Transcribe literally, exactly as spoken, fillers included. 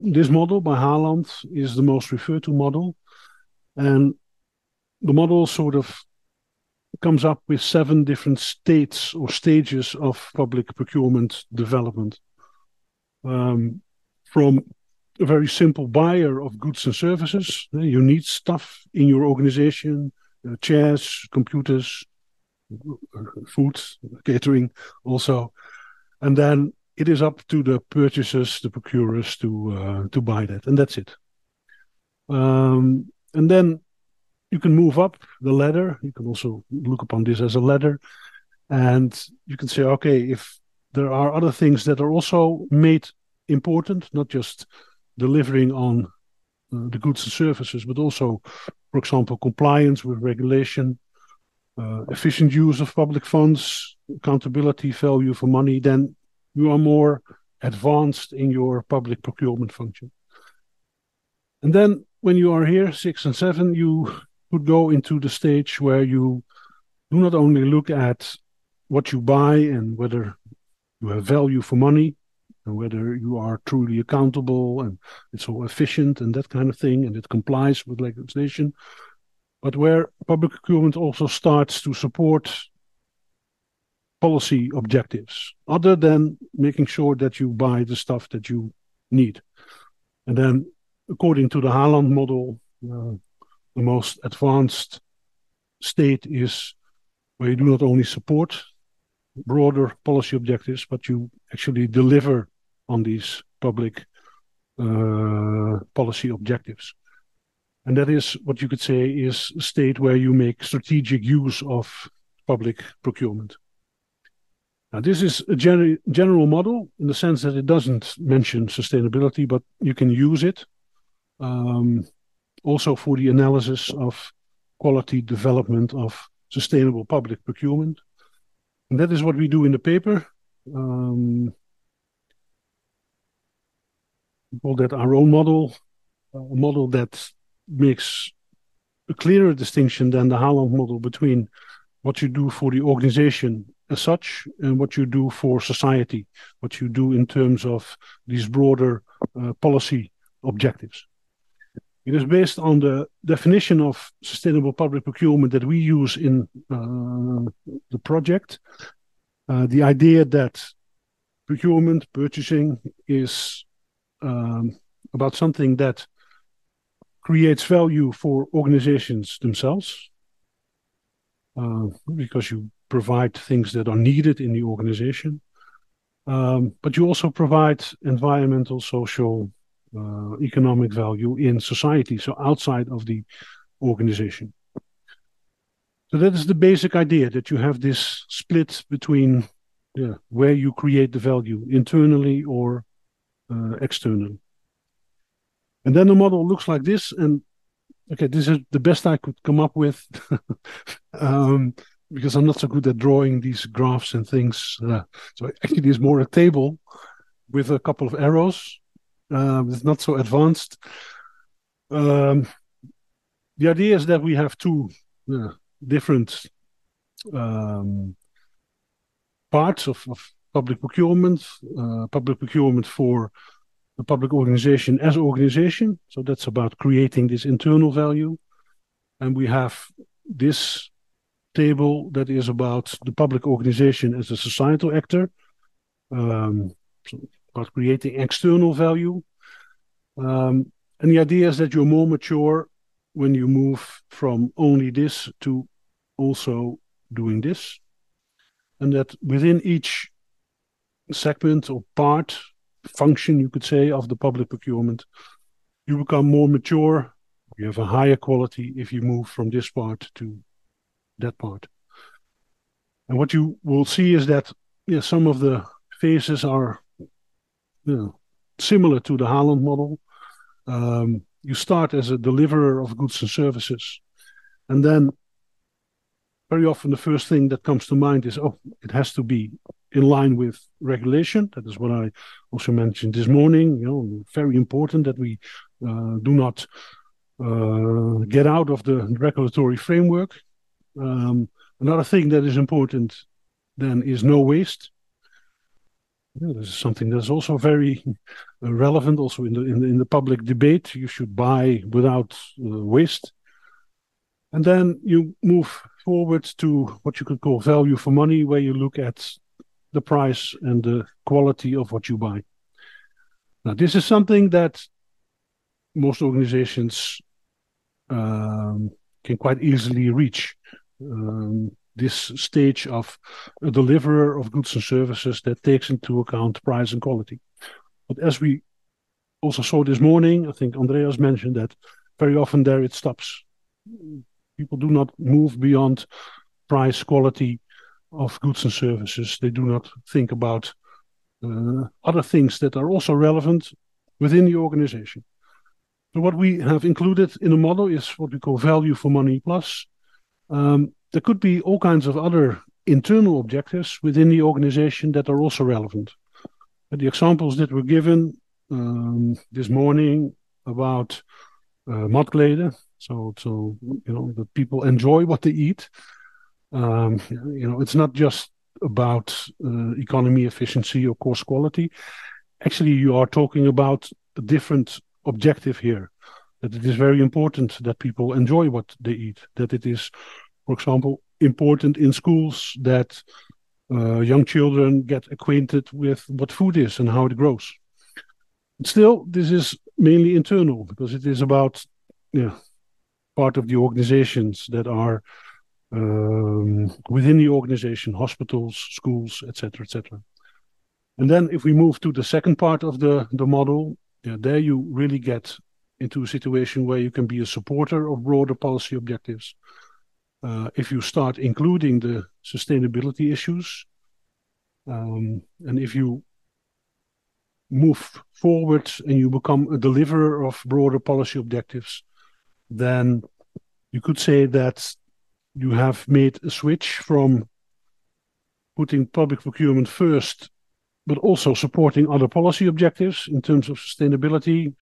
this model by Haaland is the most referred to model. And the model sort of comes up with seven different states or stages of public procurement development. Um, from a very simple buyer of goods and services, you need stuff in your organization, uh, chairs, computers, food, catering also. And then it is up to the purchasers, the procurers to uh, to buy that, and that's it. Um, and then you can move up the ladder. You can also look upon this as a ladder, and you can say, okay, if there are other things that are also made important, not just delivering on uh, the goods and services, but also, for example, compliance with regulation, uh, efficient use of public funds, accountability, value for money, then you are more advanced in your public procurement function. And then when you are here, six and seven, you would go into the stage where you do not only look at what you buy and whether you have value for money and whether you are truly accountable and it's all efficient and that kind of thing, and it complies with legislation, but where public procurement also starts to support policy objectives, other than making sure that you buy the stuff that you need. And then, according to the Haaland model, uh, the most advanced state is where you do not only support broader policy objectives, but you actually deliver on these public uh, policy objectives. And that is what you could say is a state where you make strategic use of public procurement. Now, this is a gen- general model in the sense that it doesn't mention sustainability, but you can use it um, also for the analysis of quality development of sustainable public procurement. And that is what we do in the paper. Um, we call that our own model, a model that makes a clearer distinction than the Haaland model between what you do for the organization as such and what you do for society, what you do in terms of these broader uh, policy objectives. It is based on the definition of sustainable public procurement that we use in uh, the project. Uh, the idea that procurement, purchasing, is um, about something that creates value for organizations themselves, uh, because you provide things that are needed in the organization. Um, but you also provide environmental, social, uh, economic value in society, so outside of the organization. So that is the basic idea, that you have this split between yeah, where you create the value, internally or uh, externally. And then the model looks like this, and okay, this is the best I could come up with. um, because I'm not so good at drawing these graphs and things. Uh, so actually it's more a table with a couple of arrows. Um, it's not so advanced. Um, the idea is that we have two uh, different um, parts of, of public procurement. Uh, public procurement for the public organization as organization. So that's about creating this internal value. And we have this table that is about the public organization as a societal actor, um, so about creating external value. Um, and the idea is that you're more mature when you move from only this to also doing this. And that within each segment or part, function, you could say, of the public procurement, you become more mature, you have a higher quality if you move from this part to that part. And what you will see is that yeah, some of the phases are you know, similar to the Haaland model. Um, you start as a deliverer of goods and services, and then very often the first thing that comes to mind is, oh, it has to be in line with regulation. That is what I also mentioned this morning. You know, very important that we uh, do not uh, get out of the regulatory framework. Um, another thing that is important then is no waste. Yeah, this is something that's also very uh, relevant, also in the, in the in the public debate. You should buy without uh, waste, and then you move forward to what you could call value for money, where you look at the price and the quality of what you buy. Now, this is something that most organizations um, can quite easily reach. Um, this stage of a deliverer of goods and services that takes into account price and quality. But as we also saw this morning, I think Andreas mentioned that very often there it stops. People do not move beyond price, quality of goods and services. They do not think about uh, other things that are also relevant within the organization. So what we have included in the model is what we call value for money plus. Um, there could be all kinds of other internal objectives within the organization that are also relevant. And the examples that were given um, this morning about uh, matgleden, so so you know that people enjoy what they eat. Um, you know, it's not just about uh, economy, efficiency, or course quality. Actually, you are talking about a different objective here. That it is very important that people enjoy what they eat. That it is, for example, important in schools that uh, young children get acquainted with what food is and how it grows. Still, this is mainly internal because it is about yeah, part of the organizations that are um, within the organization, hospitals, schools, et cetera, et cetera. And then if we move to the second part of the, the model, yeah, there you really get into a situation where you can be a supporter of broader policy objectives. Uh, if you start including the sustainability issues, um, and if you move forward and you become a deliverer of broader policy objectives, then you could say that you have made a switch from putting public procurement first, but also supporting other policy objectives in terms of sustainability,